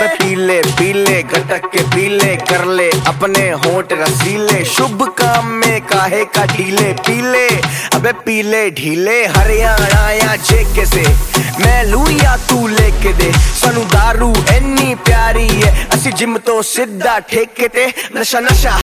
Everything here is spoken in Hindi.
अबे पीले पीले गटक के पीले कर ले अपने होंठ रसीले, शुभ काम में काहे का ढीले पीले। अबे पीले ढीले हरियाणा या जेके से मैं लू या तू लेके दे, सानू दारू इन्नी प्यारी है असी जिम तो सीधा ठेके ते। नशा नशा